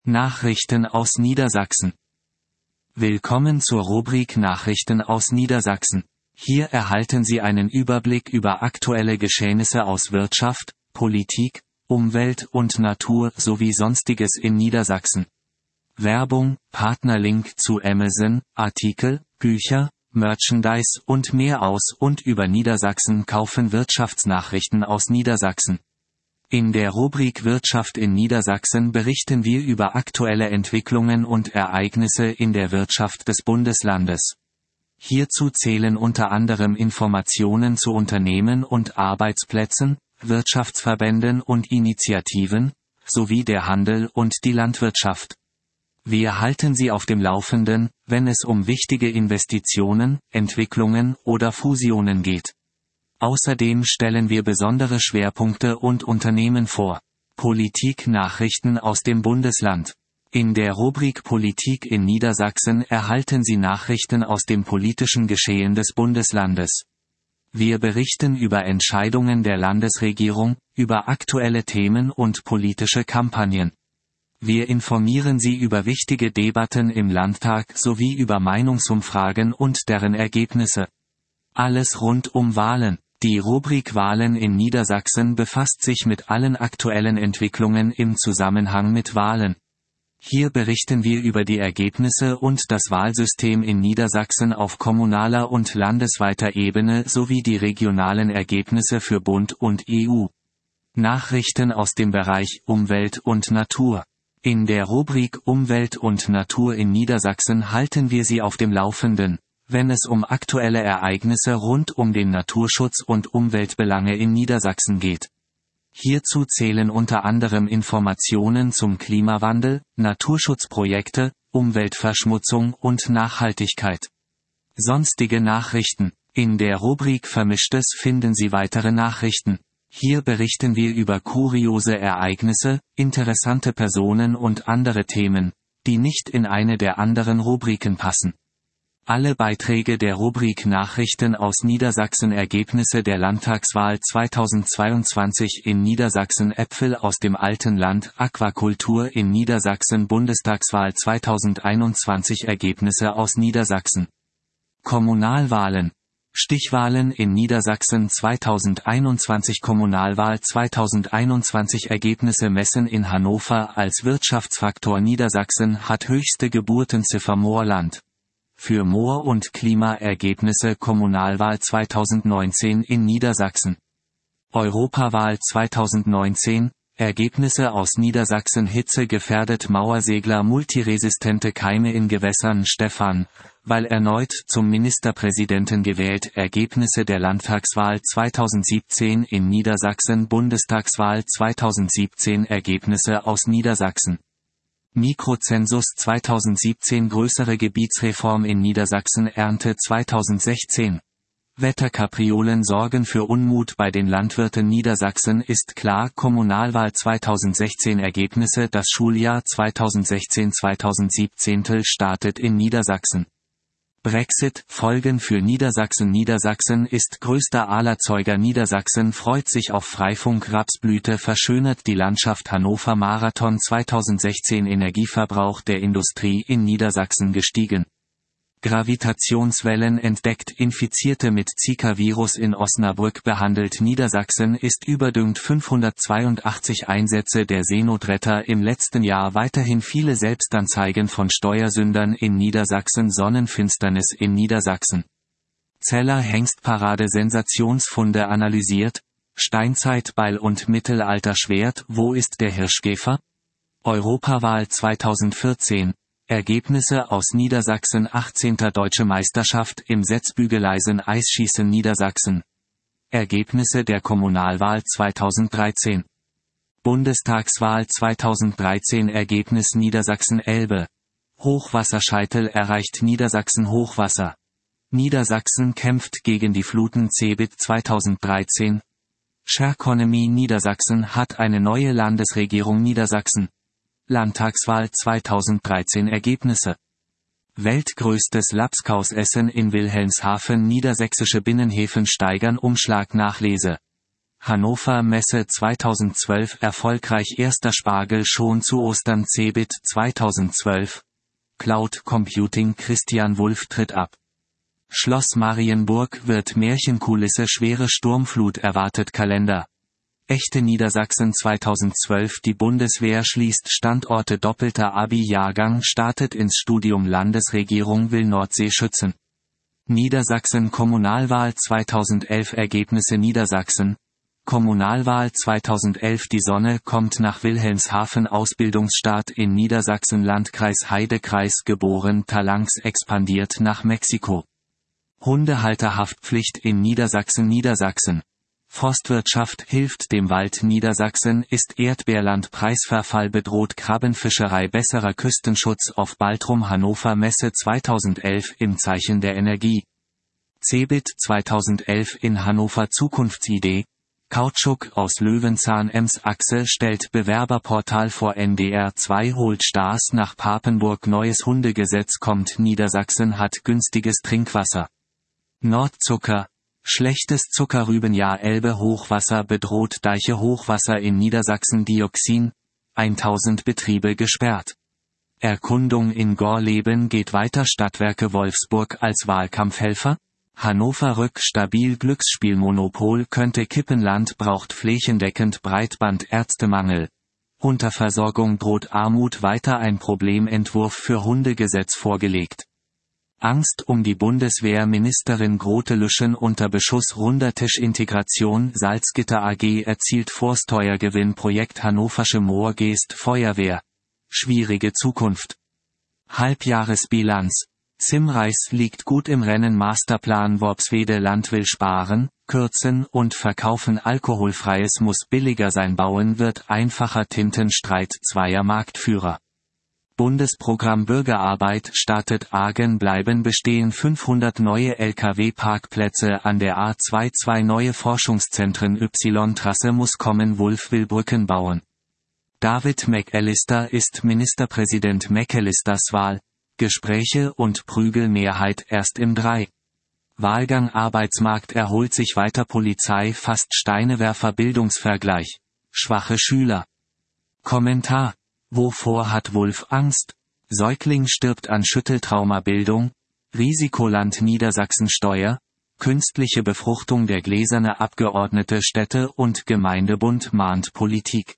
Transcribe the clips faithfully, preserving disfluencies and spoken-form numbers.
Nachrichten aus Niedersachsen. Willkommen zur Rubrik Nachrichten aus Niedersachsen. Hier erhalten Sie einen Überblick über aktuelle Geschehnisse aus Wirtschaft, Politik, Umwelt und Natur sowie Sonstiges in Niedersachsen. Werbung, Partnerlink zu Amazon, Artikel, Bücher, Merchandise und mehr aus und über Niedersachsen kaufen Wirtschaftsnachrichten aus Niedersachsen. In der Rubrik Wirtschaft in Niedersachsen berichten wir über aktuelle Entwicklungen und Ereignisse in der Wirtschaft des Bundeslandes. Hierzu zählen unter anderem Informationen zu Unternehmen und Arbeitsplätzen, Wirtschaftsverbänden und Initiativen, sowie der Handel und die Landwirtschaft. Wir halten Sie auf dem Laufenden, wenn es um wichtige Investitionen, Entwicklungen oder Fusionen geht. Außerdem stellen wir besondere Schwerpunkte und Unternehmen vor. Politik-Nachrichten aus dem Bundesland. In der Rubrik Politik in Niedersachsen erhalten Sie Nachrichten aus dem politischen Geschehen des Bundeslandes. Wir berichten über Entscheidungen der Landesregierung, über aktuelle Themen und politische Kampagnen. Wir informieren Sie über wichtige Debatten im Landtag sowie über Meinungsumfragen und deren Ergebnisse. Alles rund um Wahlen. Die Rubrik Wahlen in Niedersachsen befasst sich mit allen aktuellen Entwicklungen im Zusammenhang mit Wahlen. Hier berichten wir über die Ergebnisse und das Wahlsystem in Niedersachsen auf kommunaler und landesweiter Ebene sowie die regionalen Ergebnisse für Bund und E U. Nachrichten aus dem Bereich Umwelt und Natur. In der Rubrik Umwelt und Natur in Niedersachsen halten wir Sie auf dem Laufenden, wenn es um aktuelle Ereignisse rund um den Naturschutz und Umweltbelange in Niedersachsen geht. Hierzu zählen unter anderem Informationen zum Klimawandel, Naturschutzprojekte, Umweltverschmutzung und Nachhaltigkeit. Sonstige Nachrichten. In der Rubrik Vermischtes finden Sie weitere Nachrichten. Hier berichten wir über kuriose Ereignisse, interessante Personen und andere Themen, die nicht in eine der anderen Rubriken passen. Alle Beiträge der Rubrik Nachrichten aus Niedersachsen Ergebnisse der Landtagswahl zweitausendzweiundzwanzig in Niedersachsen Äpfel aus dem alten Land Aquakultur in Niedersachsen Bundestagswahl zweitausendeinundzwanzig Ergebnisse aus Niedersachsen. Kommunalwahlen. Stichwahlen in Niedersachsen zweitausendeinundzwanzig Kommunalwahl zweitausendeinundzwanzig Ergebnisse messen in Hannover als Wirtschaftsfaktor Niedersachsen hat höchste Geburtenziffer Moorland. Für Moor- und Klimaergebnisse Kommunalwahl zweitausendneunzehn in Niedersachsen. Europawahl zweitausendneunzehn, Ergebnisse aus Niedersachsen Hitze gefährdet Mauersegler multiresistente Keime in Gewässern Stefan, weil erneut zum Ministerpräsidenten gewählt Ergebnisse der Landtagswahl zweitausendsiebzehn in Niedersachsen Bundestagswahl zweitausendsiebzehn Ergebnisse aus Niedersachsen. Mikrozensus zweitausendsiebzehn Größere Gebietsreform in Niedersachsen Ernte zweitausendsechzehn. Wetterkapriolen sorgen für Unmut bei den Landwirten Niedersachsen ist klar Kommunalwahl zweitausendsechzehn Ergebnisse Das Schuljahr zweitausendsechzehn zweitausendsiebzehn startet in Niedersachsen. Brexit, Folgen für Niedersachsen Niedersachsen ist größter Alerzeuger Niedersachsen freut sich auf Freifunk Rapsblüte verschönert die Landschaft Hannover Marathon zweitausendsechzehn Energieverbrauch der Industrie in Niedersachsen gestiegen. Gravitationswellen entdeckt Infizierte mit Zika-Virus in Osnabrück behandelt Niedersachsen ist überdüngt fünfhundertzweiundachtzig Einsätze der Seenotretter im letzten Jahr weiterhin viele Selbstanzeigen von Steuersündern in Niedersachsen Sonnenfinsternis in Niedersachsen. Zeller Hengstparade Sensationsfunde analysiert, Steinzeitbeil und Mittelalterschwert Wo ist der Hirschkäfer? Europawahl zweitausendvierzehn Ergebnisse aus Niedersachsen achtzehnte Deutsche Meisterschaft im Setzbügeleisen Eisschießen Niedersachsen. Ergebnisse der Kommunalwahl zweitausenddreizehn. Bundestagswahl zweitausenddreizehn Ergebnis Niedersachsen Elbe. Hochwasserscheitel erreicht Niedersachsen Hochwasser. Niedersachsen kämpft gegen die Fluten Cebit zweitausenddreizehn. Shareconomy Niedersachsen hat eine neue Landesregierung Niedersachsen. Landtagswahl zweitausenddreizehn Ergebnisse. Weltgrößtes Labskausessen in Wilhelmshaven Niedersächsische Binnenhäfen steigern Umschlag Nachlese. Hannover Messe zweitausendzwölf erfolgreich erster Spargel schon zu Ostern Cebit zweitausendzwölf. Cloud Computing Christian Wulff tritt ab. Schloss Marienburg wird Märchenkulisse schwere Sturmflut erwartet Kalender. Echte Niedersachsen zweitausendzwölf Die Bundeswehr schließt Standorte doppelter Abi-Jahrgang startet ins Studium Landesregierung will Nordsee schützen. Niedersachsen Kommunalwahl zweitausendelf Ergebnisse Niedersachsen Kommunalwahl zweitausendelf Die Sonne kommt nach Wilhelmshaven Ausbildungsstart in Niedersachsen Landkreis Heidekreis geboren Talanx expandiert nach Mexiko. Hundehalterhaftpflicht in Niedersachsen Niedersachsen Forstwirtschaft hilft dem Wald Niedersachsen ist Erdbeerland Preisverfall bedroht Krabbenfischerei besserer Küstenschutz auf Baltrum Hannover Messe zweitausendelf im Zeichen der Energie. Cebit zweitausendelf in Hannover Zukunftsidee Kautschuk aus Löwenzahn Ems Achse stellt Bewerberportal vor N D R zwei holt Stars nach Papenburg neues Hundegesetz kommt Niedersachsen hat günstiges Trinkwasser. Nordzucker Schlechtes Zuckerrübenjahr Elbe Hochwasser bedroht Deiche Hochwasser in Niedersachsen Dioxin, tausend Betriebe gesperrt. Erkundung in Gorleben geht weiter Stadtwerke Wolfsburg als Wahlkampfhelfer? Hannover Rück stabil Glücksspielmonopol könnte kippen Land braucht flächendeckend Breitband Ärztemangel. Unterversorgung droht Armut weiter ein Problementwurf für Hundegesetz vorgelegt. Angst um die Bundeswehr Ministerin Grote Lüschen unter Beschuss Rundertisch-Integration Salzgitter A G erzielt Forststeuergewinn Projekt Hannoversche Moorgeest Feuerwehr. Schwierige Zukunft. Halbjahresbilanz. Simreis liegt gut im Rennen Masterplan Worpswede Land will sparen, kürzen und verkaufen Alkoholfreies muss billiger sein Bauen wird einfacher Tintenstreit zweier Marktführer. Bundesprogramm Bürgerarbeit startet Agen bleiben bestehen fünfhundert neue L K W-Parkplätze an der A zweiundzwanzig neue Forschungszentren Y-Trasse muss kommen Wulff will Brücken bauen. David McAllister ist Ministerpräsident McAllisters Wahl, Gespräche und Prügelmehrheit erst im drei. Wahlgang Arbeitsmarkt erholt sich weiter Polizei fast Steinewerfer Bildungsvergleich, schwache Schüler. Kommentar Wovor hat Wulff Angst? Säugling stirbt an Schütteltraumabildung, Risikoland Niedersachsen Steuer, künstliche Befruchtung der gläserne Abgeordnete Städte und Gemeindebund mahnt Politik.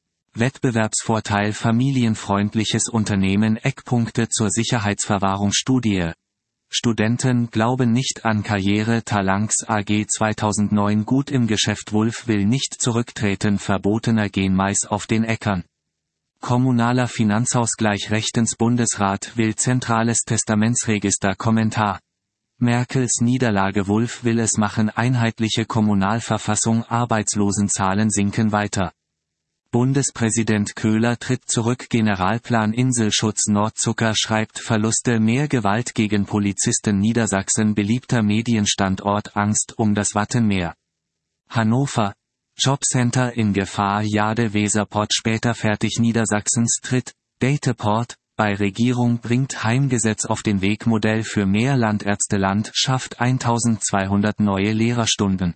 Wettbewerbsvorteil familienfreundliches Unternehmen Eckpunkte zur Sicherheitsverwahrung Studie. Studenten glauben nicht an Karriere Talanx A G zweitausendneun gut im Geschäft Wulff will nicht zurücktreten verbotener Genmais auf den Äckern. Kommunaler Finanzausgleich rechtens Bundesrat will zentrales Testamentsregister Kommentar. Merkels Niederlage Wulff will es machen einheitliche Kommunalverfassung Arbeitslosenzahlen sinken weiter. Bundespräsident Köhler tritt zurück Generalplan Inselschutz Nordzucker schreibt Verluste mehr Gewalt gegen Polizisten Niedersachsen beliebter Medienstandort Angst um das Wattenmeer. Hannover Jobcenter in Gefahr Jade Weserport später fertig Niedersachsens Tritt, Dateport, bei Regierung bringt Heimgesetz auf den Weg Modell für mehr Landärzteland schafft eintausendzweihundert neue Lehrerstunden.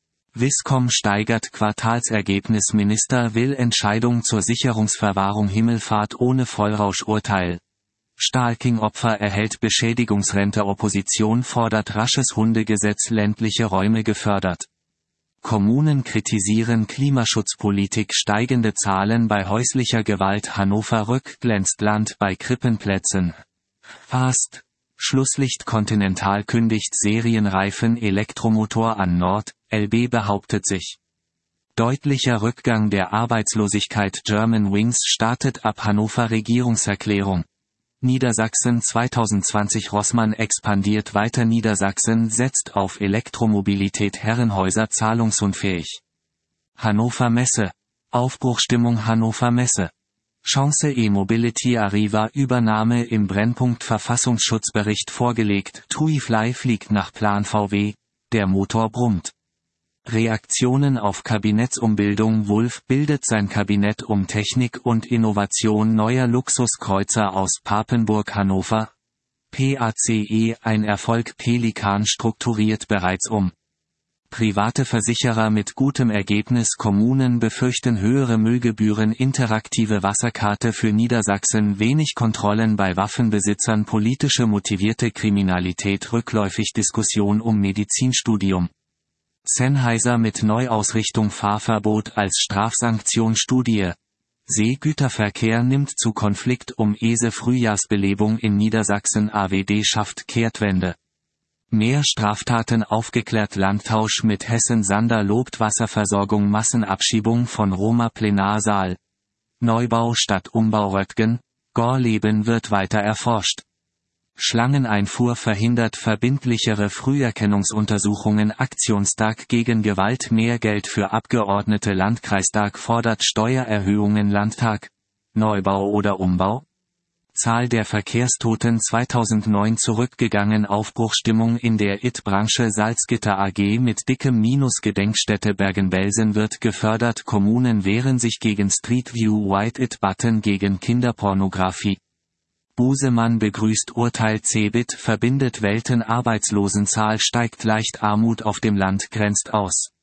Viscom steigert Quartalsergebnis Minister will Entscheidung zur Sicherungsverwahrung Himmelfahrt ohne Vollrauschurteil. Stahlking-Opfer erhält Beschädigungsrente Opposition fordert rasches Hundegesetz ländliche Räume gefördert. Kommunen kritisieren Klimaschutzpolitik steigende Zahlen bei häuslicher Gewalt Hannover Rück glänzt Land bei Krippenplätzen. Fast. Schlusslicht Continental kündigt Serienreifen Elektromotor an Nord, L B behauptet sich. Deutlicher Rückgang der Arbeitslosigkeit German Wings startet ab Hannover Regierungserklärung. Niedersachsen zweitausendzwanzig Rossmann expandiert weiter Niedersachsen setzt auf Elektromobilität Herrenhäuser zahlungsunfähig. Hannover Messe. Aufbruchstimmung Hannover Messe. Chance E-Mobility Arriva Übernahme im Brennpunkt Verfassungsschutzbericht vorgelegt TuiFly fliegt nach Plan V W, der Motor brummt. Reaktionen auf Kabinettsumbildung Wulff bildet sein Kabinett um Technik und Innovation neuer Luxuskreuzer aus Papenburg Hannover. P A C E ein Erfolg Pelikan strukturiert bereits um. Private Versicherer mit gutem Ergebnis. Kommunen befürchten höhere Müllgebühren. Interaktive Wasserkarte für Niedersachsen. Wenig Kontrollen bei Waffenbesitzern. Politische motivierte Kriminalität. Rückläufig. Diskussion um Medizinstudium. Sennheiser mit Neuausrichtung. Fahrverbot als Strafsanktion. Studie. Seegüterverkehr nimmt zu. Konflikt um E S E. Frühjahrsbelebung in Niedersachsen. A W D schafft Kehrtwende. Mehr Straftaten aufgeklärt. Landtausch mit Hessen. Sander lobt Wasserversorgung. Massenabschiebung von Roma. Plenarsaal. Neubau statt Umbau. Röttgen. Gorleben wird weiter erforscht. Schlangeneinfuhr verhindert. Verbindlichere Früherkennungsuntersuchungen. Aktionstag gegen Gewalt. Mehr Geld für Abgeordnete. Landkreistag fordert Steuererhöhungen. Landtag. Neubau oder Umbau? Zahl der Verkehrstoten zweitausendneun zurückgegangen. Aufbruchstimmung in der I T-Branche. Salzgitter A G mit dickem Minus. Gedenkstätte Bergen-Belsen wird gefördert. Kommunen wehren sich gegen Street View. White It-Button gegen Kinderpornografie. Busemann begrüßt Urteil. Cebit verbindet Welten. Arbeitslosenzahl steigt leicht. Armut auf dem Land grenzt aus.